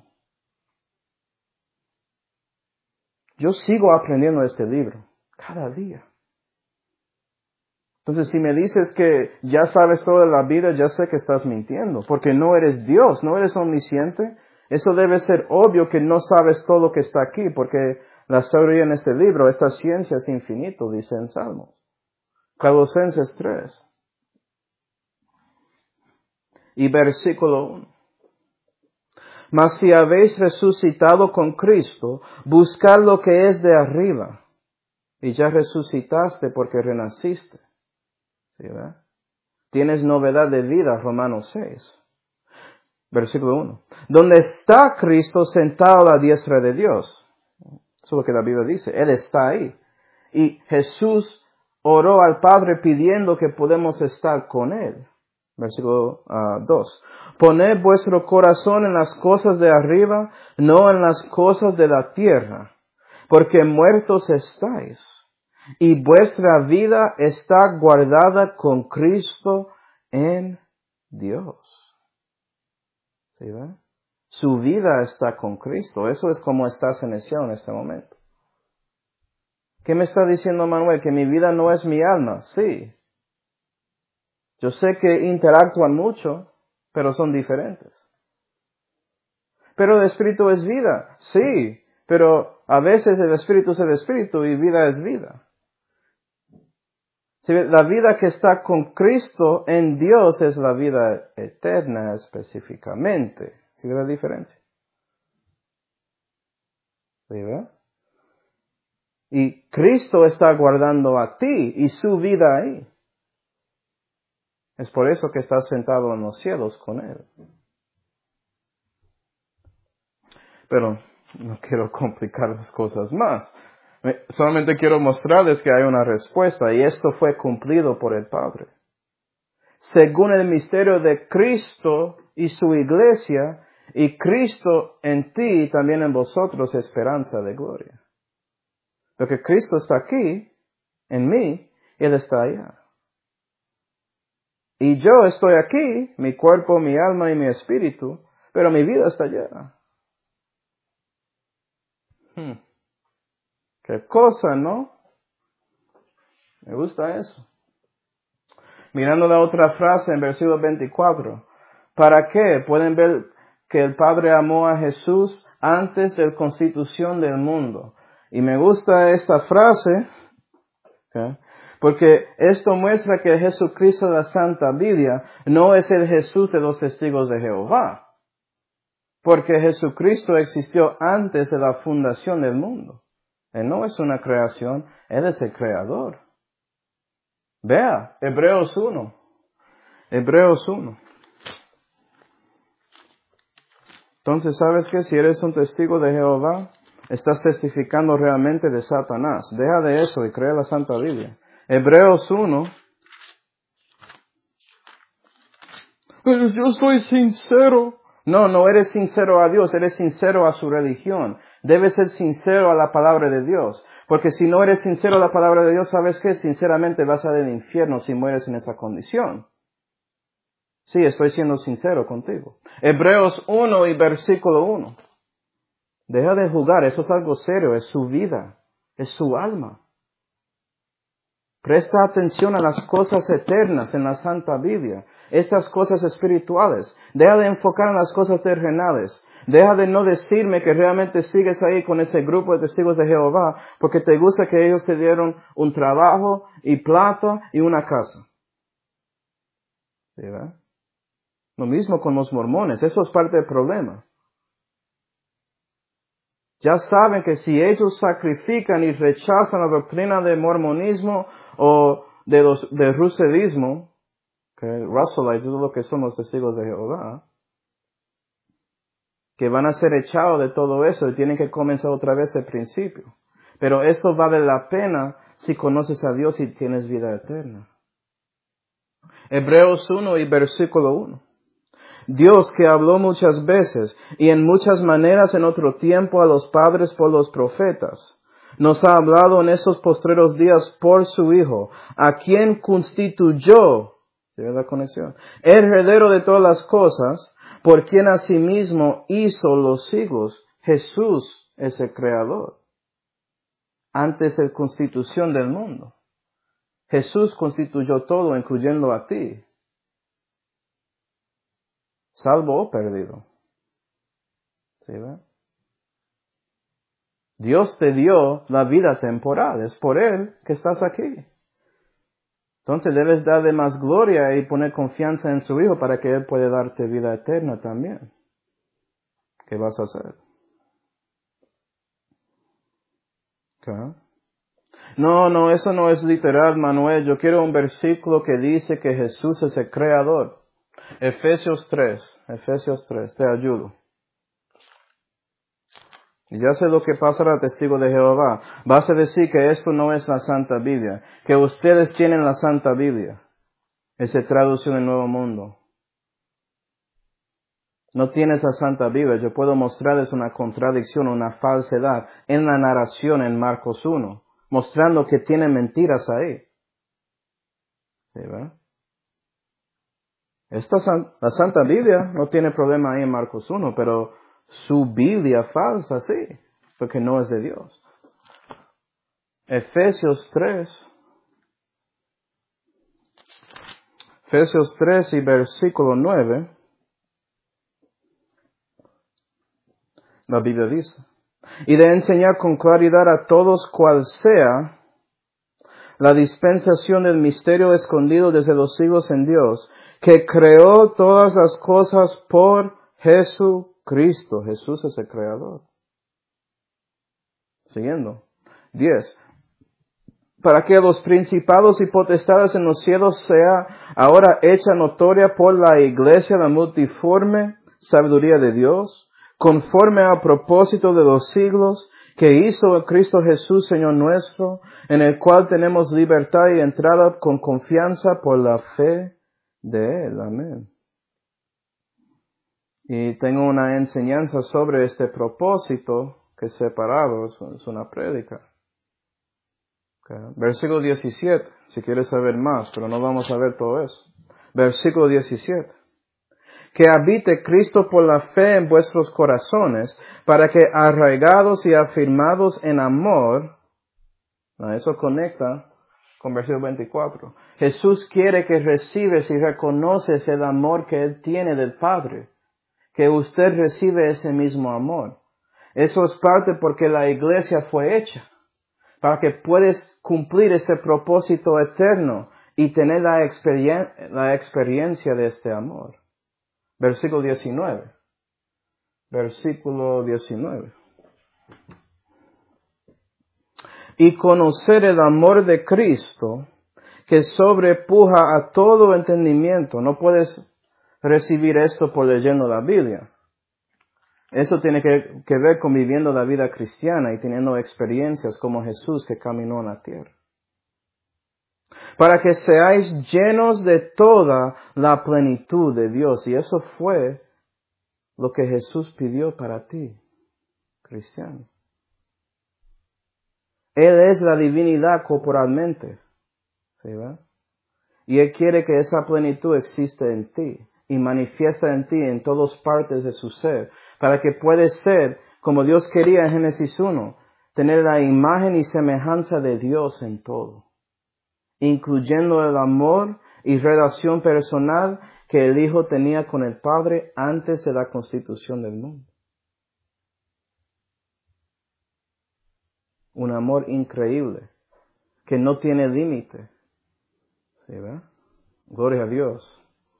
Yo sigo aprendiendo este libro cada día. Entonces, si me dices que ya sabes todo de la vida, ya sé que estás mintiendo, porque no eres Dios, no eres omnisciente. Eso debe ser obvio que no sabes todo lo que está aquí, porque la sabiduría en este libro, esta ciencia es infinito, dice en Salmos. Colosenses 3. Y versículo 1. Mas si habéis resucitado con Cristo, buscad lo que es de arriba. Y ya resucitaste porque renaciste. ¿Sí, verdad? Tienes novedad de vida, Romanos 6. Versículo 1. Donde está Cristo sentado a la diestra de Dios. Eso es lo que la Biblia dice. Él está ahí. Y Jesús oró al Padre pidiendo que podamos estar con Él. Versículo 2. Poned vuestro corazón en las cosas de arriba, no en las cosas de la tierra, porque muertos estáis, y vuestra vida está guardada con Cristo en Dios. ¿Sí, verdad? Su vida está con Cristo. Eso es como estás en en este momento. ¿Qué me está diciendo Manuel? Que mi vida no es mi alma. Sí. Yo sé que interactúan mucho, pero son diferentes. Pero el espíritu es vida. Sí. Pero a veces el espíritu es el espíritu y vida es vida. Sí, la vida que está con Cristo en Dios es la vida eterna específicamente. ¿Sí ve la diferencia? ¿Sí ve? Y Cristo está guardando a ti y su vida ahí. Es por eso que estás sentado en los cielos con Él. Pero no quiero complicar las cosas más. Solamente quiero mostrarles que hay una respuesta y esto fue cumplido por el Padre. Según el misterio de Cristo y su iglesia, y Cristo en ti y también en vosotros, esperanza de gloria. Porque Cristo está aquí, en mí, Él está allá. Y yo estoy aquí, mi cuerpo, mi alma y mi espíritu, pero mi vida está allá. Qué cosa, ¿no? Me gusta eso. Mirando la otra frase en versículo 24. ¿Para qué? Pueden ver que el Padre amó a Jesús antes de la constitución del mundo. Y me gusta esta frase, ¿okay? Porque esto muestra que Jesucristo de la Santa Biblia no es el Jesús de los testigos de Jehová. Porque Jesucristo existió antes de la fundación del mundo. Él no es una creación, Él es el creador. Vea, Hebreos 1. Hebreos 1. Entonces, ¿sabes qué? Si eres un testigo de Jehová, estás testificando realmente de Satanás. Deja de eso y crea la Santa Biblia. Hebreos 1. Pero yo soy sincero. No, no eres sincero a Dios, eres sincero a su religión. Debes ser sincero a la palabra de Dios. Porque si no eres sincero a la palabra de Dios, ¿sabes qué? Sinceramente vas al infierno si mueres en esa condición. Sí, estoy siendo sincero contigo. Hebreos 1 y versículo 1. Deja de jugar, eso es algo serio, es su vida, es su alma. Presta atención a las cosas eternas en la Santa Biblia, estas cosas espirituales. Deja de enfocar en las cosas terrenales. Deja de no decirme que realmente sigues ahí con ese grupo de testigos de Jehová, porque te gusta que ellos te dieron un trabajo y plata y una casa. ¿Sí, verdad? Lo mismo con los mormones, eso es parte del problema. Ya saben que si ellos sacrifican y rechazan la doctrina del mormonismo o del russellismo, que Russellites es lo que son los testigos de Jehová, que van a ser echados de todo eso y tienen que comenzar otra vez el principio. Pero eso vale la pena si conoces a Dios y tienes vida eterna. Hebreos 1 y versículo 1. Dios, que habló muchas veces y en muchas maneras en otro tiempo a los padres por los profetas, nos ha hablado en esos postreros días por su Hijo, a quien constituyó, ¿se ve la conexión?, heredero de todas las cosas, por quien asimismo hizo los siglos. Jesús es el creador. Antes de la constitución del mundo, Jesús constituyó todo, incluyendo a ti. Salvo o perdido. ¿Sí ve? Dios te dio la vida temporal. Es por Él que estás aquí. Entonces debes darle más gloria y poner confianza en su Hijo para que Él pueda darte vida eterna también. ¿Qué vas a hacer? ¿Qué? No, eso no es literal, Manuel. Yo quiero un versículo que dice que Jesús es el creador. Efesios 3, te ayudo. Y ya sé lo que pasará al testigo de Jehová. Vas a decir que esto no es la Santa Biblia, que ustedes tienen la Santa Biblia. Esa traducción del Nuevo Mundo. No tienes la Santa Biblia. Yo puedo mostrarles una contradicción, una falsedad en la narración en Marcos 1, mostrando que tienen mentiras ahí. ¿Sí, verdad? La Santa Biblia no tiene problema ahí en Marcos 1, pero su Biblia falsa sí, porque no es de Dios. Efesios 3 y versículo 9, la Biblia dice, y de enseñar con claridad a todos cuál sea la dispensación del misterio escondido desde los siglos en Dios, que creó todas las cosas por Jesucristo. Jesús es el creador. Siguiendo. 10. Para que los principados y potestades en los cielos sea ahora hecha notoria por la iglesia la multiforme sabiduría de Dios, conforme al propósito de los siglos, que hizo Cristo Jesús, Señor nuestro, en el cual tenemos libertad y entrada con confianza por la fe de Él. Amén. Y tengo una enseñanza sobre este propósito que separado es una prédica. Okay. Versículo 17, si quieres saber más, pero no vamos a ver todo eso. Versículo 17. Que habite Cristo por la fe en vuestros corazones, para que arraigados y afirmados en amor, eso conecta con versículo 24. Jesús quiere que recibes y reconoces el amor que Él tiene del Padre, que usted recibe ese mismo amor. Eso es parte porque la iglesia fue hecha, para que puedas cumplir este propósito eterno y tener la experiencia de este amor. Versículo 19. Y conocer el amor de Cristo, que sobrepuja a todo entendimiento. No puedes recibir esto por leyendo la Biblia. Eso tiene que ver con viviendo la vida cristiana y teniendo experiencias como Jesús que caminó en la tierra. Para que seáis llenos de toda la plenitud de Dios. Y eso fue lo que Jesús pidió para ti, cristiano. Él es la divinidad corporalmente. ¿Sí, va? Y Él quiere que esa plenitud exista en ti y manifiesta en ti en todas partes de su ser, para que puedas ser, como Dios quería en Génesis 1, tener la imagen y semejanza de Dios en todo, incluyendo el amor y relación personal que el Hijo tenía con el Padre antes de la constitución del mundo. Un amor increíble, que no tiene límite. ¿Sí, verdad? Gloria a Dios.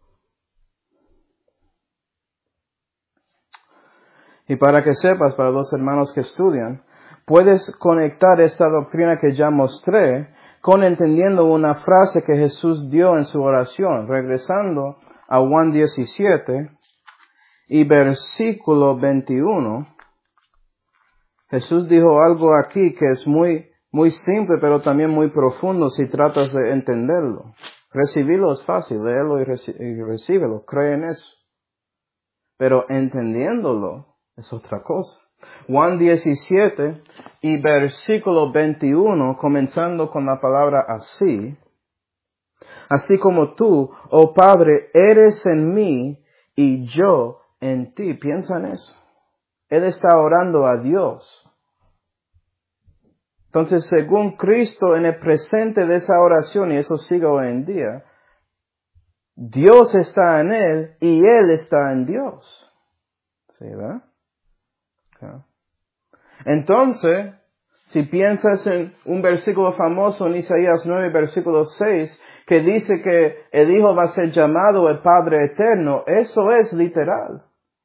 Y para que sepas, para los hermanos que estudian, puedes conectar esta doctrina que ya mostré con entendiendo una frase que Jesús dio en su oración, regresando a Juan 17 y versículo 21. Jesús dijo algo aquí que es muy, muy simple, pero también muy profundo si tratas de entenderlo. Recibirlo es fácil, léelo y recíbelo, cree en eso. Pero entendiéndolo es otra cosa. Juan 17 y versículo 21, comenzando con la palabra así. Así como tú, oh Padre, eres en mí y yo en ti. Piensa en eso. Él está orando a Dios. Entonces, según Cristo en el presente de esa oración, y eso sigue hoy en día, Dios está en Él y Él está en Dios. ¿Sí, verdad? Okay. Entonces, si piensas en un versículo famoso en Isaías 9, versículo 6, que dice que el Hijo va a ser llamado el Padre Eterno, eso es literal.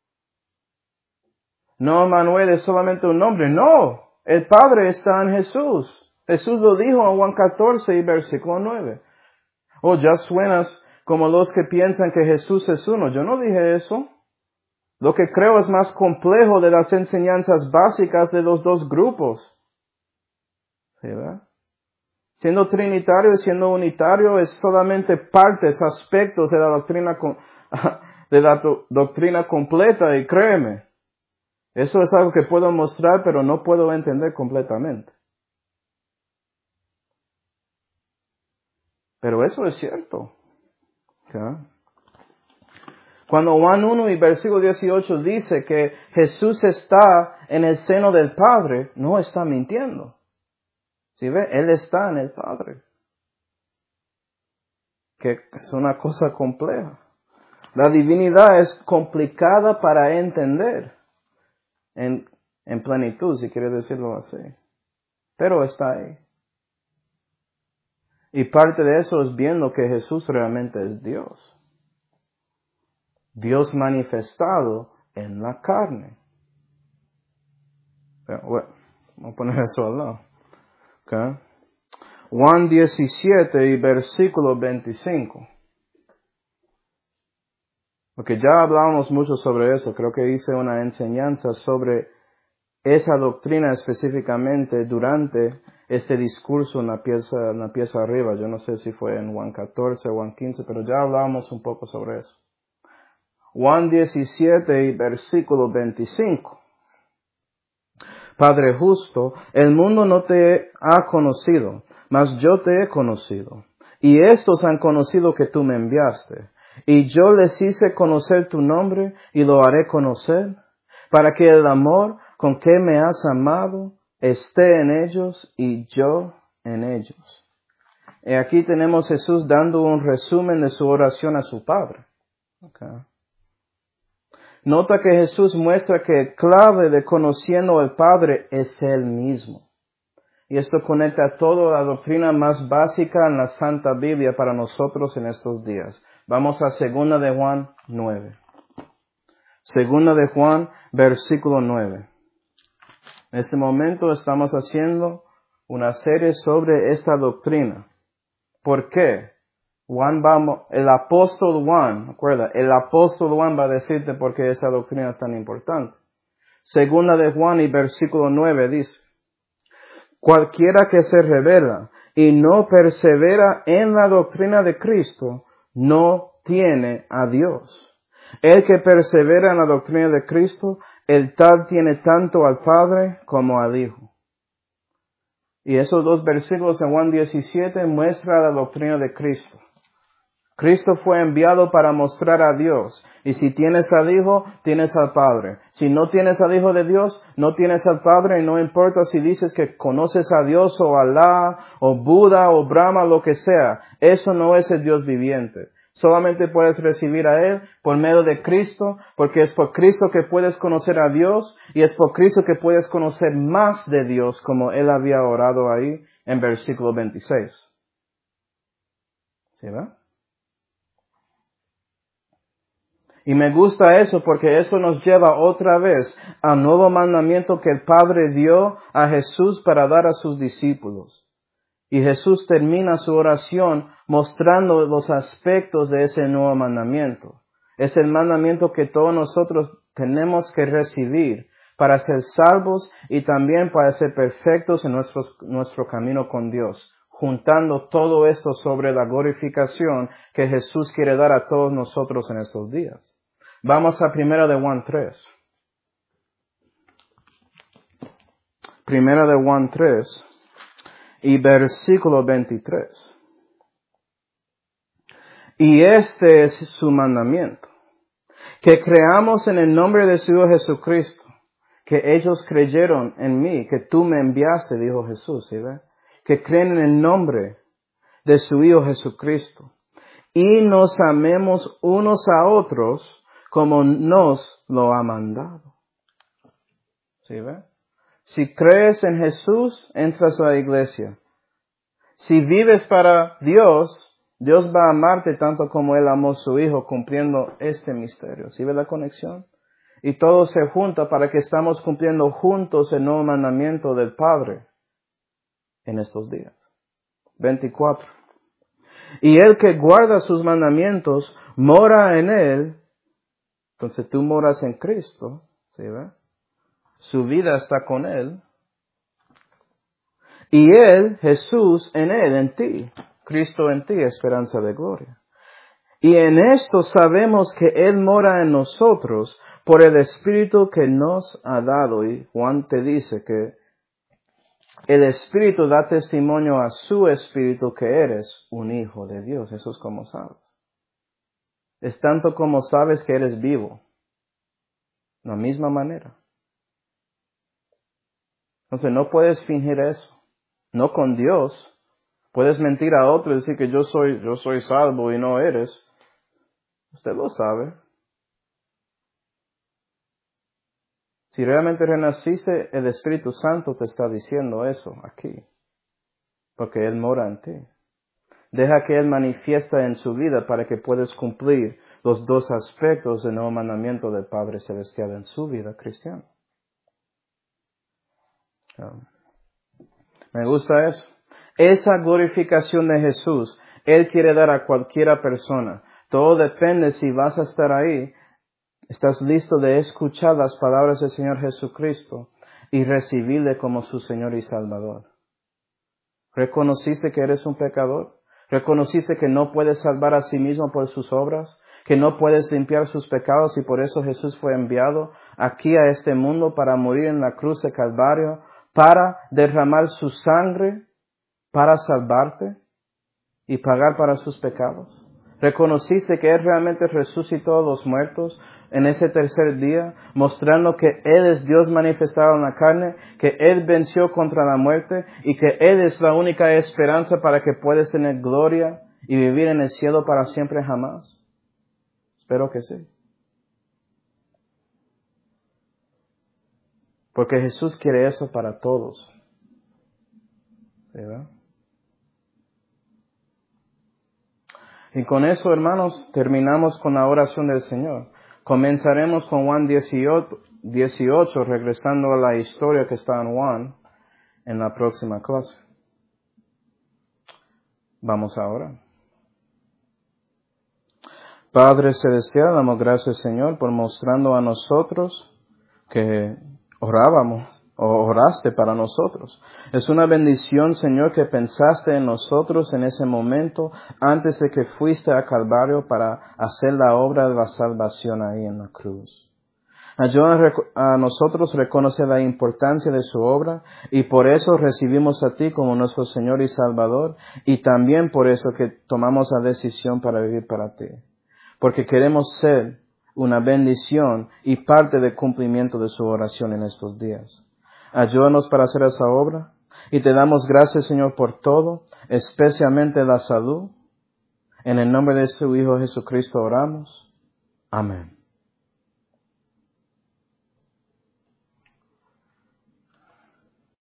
No, Manuel es solamente un nombre. No, el Padre está en Jesús. Jesús lo dijo en Juan 14 y versículo 9. Oh, ya suenas como los que piensan que Jesús es uno. Yo no dije eso. Lo que creo es más complejo de las enseñanzas básicas de los dos grupos. ¿Sí, verdad? Siendo trinitario y siendo unitario es solamente partes, aspectos de la doctrina completa, y créeme, eso es algo que puedo mostrar, pero no puedo entender completamente. Pero eso es cierto. ¿Okay? Cuando Juan 1 y versículo 18 dice que Jesús está en el seno del Padre, no está mintiendo. ¿Sí ve? Él está en el Padre. Que es una cosa compleja. La divinidad es complicada para entender en plenitud, si quiere decirlo así. Pero está ahí. Y parte de eso es viendo que Jesús realmente es Dios. Dios manifestado en la carne. Pero, bueno, vamos a poner eso al lado. Okay. Juan 17 y versículo 25. Porque ya hablábamos mucho sobre eso. Creo que hice una enseñanza sobre esa doctrina específicamente durante este discurso en la pieza arriba. Yo no sé si fue en Juan 14 o Juan 15, pero ya hablábamos un poco sobre eso. Juan 17 y versículo 25. Padre justo, el mundo no te ha conocido, mas yo te he conocido. Y estos han conocido que tú me enviaste. Y yo les hice conocer tu nombre y lo haré conocer, para que el amor con que me has amado esté en ellos y yo en ellos. Y aquí tenemos Jesús dando un resumen de su oración a su Padre. Okay. Nota que Jesús muestra que el clave de conociendo al Padre es Él mismo. Y esto conecta toda la doctrina más básica en la Santa Biblia para nosotros en estos días. Vamos a 2 de Juan 9. 2 de Juan, versículo 9. En este momento estamos haciendo una serie sobre esta doctrina. ¿Por qué? El apóstol Juan, recuerda, el apóstol Juan va a decirte por qué esta doctrina es tan importante. 2 de Juan y versículo 9 dice: cualquiera que se revela y no persevera en la doctrina de Cristo, no tiene a Dios. El que persevera en la doctrina de Cristo, el tal tiene tanto al Padre como al Hijo. Y esos dos versículos en Juan 17 muestran la doctrina de Cristo. Cristo fue enviado para mostrar a Dios. Y si tienes al Hijo, tienes al Padre. Si no tienes al Hijo de Dios, no tienes al Padre. Y no importa si dices que conoces a Dios o Alá o Buda o Brahma, lo que sea. Eso no es el Dios viviente. Solamente puedes recibir a Él por medio de Cristo, porque es por Cristo que puedes conocer a Dios y es por Cristo que puedes conocer más de Dios, como Él había orado ahí en versículo 26. ¿Sí, verdad? Y me gusta eso porque eso nos lleva otra vez al nuevo mandamiento que el Padre dio a Jesús para dar a sus discípulos. Y Jesús termina su oración mostrando los aspectos de ese nuevo mandamiento. Es el mandamiento que todos nosotros tenemos que recibir para ser salvos y también para ser perfectos en nuestro camino con Dios, juntando todo esto sobre la glorificación que Jesús quiere dar a todos nosotros en estos días. Vamos a 1 de Juan 3. 1 de Juan 3 y versículo 23. Y este es su mandamiento, que creamos en el nombre de su Hijo Jesucristo, que ellos creyeron en mí, que tú me enviaste, dijo Jesús, ¿sí ve? Que creen en el nombre de su Hijo Jesucristo, y nos amemos unos a otros como nos lo ha mandado. ¿Sí ve? Si crees en Jesús, entras a la iglesia. Si vives para Dios, Dios va a amarte tanto como Él amó a su Hijo cumpliendo este misterio. ¿Sí ve la conexión? Y todo se junta para que estamos cumpliendo juntos el nuevo mandamiento del Padre en estos días. 24. Y el que guarda sus mandamientos mora en Él. Entonces tú moras en Cristo. ¿Sí ve? Su vida está con Él. Y Él, Jesús, en Él, en ti. Cristo en ti, esperanza de gloria. Y en esto sabemos que Él mora en nosotros por el Espíritu que nos ha dado. Y Juan te dice que el Espíritu da testimonio a su Espíritu que eres un hijo de Dios. Eso es como sabes. Es tanto como sabes que eres vivo. De la misma manera. Entonces no puedes fingir eso. No con Dios. Puedes mentir a otro y decir que yo soy salvo y no eres. Usted lo sabe. Si realmente renaciste, el Espíritu Santo te está diciendo eso aquí. Porque Él mora en ti. Deja que Él manifiesta en su vida para que puedas cumplir los dos aspectos del nuevo mandamiento del Padre Celestial en su vida cristiana. Me gusta eso. Esa glorificación de Jesús, Él quiere dar a cualquiera persona. Todo depende si vas a estar ahí. ¿Estás listo de escuchar las palabras del Señor Jesucristo y recibirle como su Señor y Salvador? ¿Reconociste que eres un pecador? ¿Reconociste que no puedes salvar a sí mismo por sus obras? ¿Que no puedes limpiar sus pecados y por eso Jesús fue enviado aquí a este mundo para morir en la cruz de Calvario, para derramar su sangre, para salvarte y pagar para sus pecados? ¿Reconociste que Él realmente resucitó a los muertos en ese tercer día, mostrando que Él es Dios manifestado en la carne, que Él venció contra la muerte y que Él es la única esperanza para que puedas tener gloria y vivir en el cielo para siempre jamás? Espero que sí. Porque Jesús quiere eso para todos. ¿Verdad? Y con eso, hermanos, terminamos con la oración del Señor. Comenzaremos con Juan 18, regresando a la historia que está en Juan en la próxima clase. Vamos ahora. Padre Celestial, damos gracias, Señor, por mostrando a nosotros que orábamos. O oraste para nosotros. Es una bendición, Señor, que pensaste en nosotros en ese momento antes de que fuiste a Calvario para hacer la obra de la salvación ahí en la cruz. Ayúdanos a nosotros a reconocer la importancia de su obra y por eso recibimos a ti como nuestro Señor y Salvador y también por eso que tomamos la decisión para vivir para ti. Porque queremos ser una bendición y parte del cumplimiento de su oración en estos días. Ayúdanos para hacer esa obra y te damos gracias, Señor, por todo, especialmente la salud. En el nombre de su Hijo Jesucristo oramos. Amén.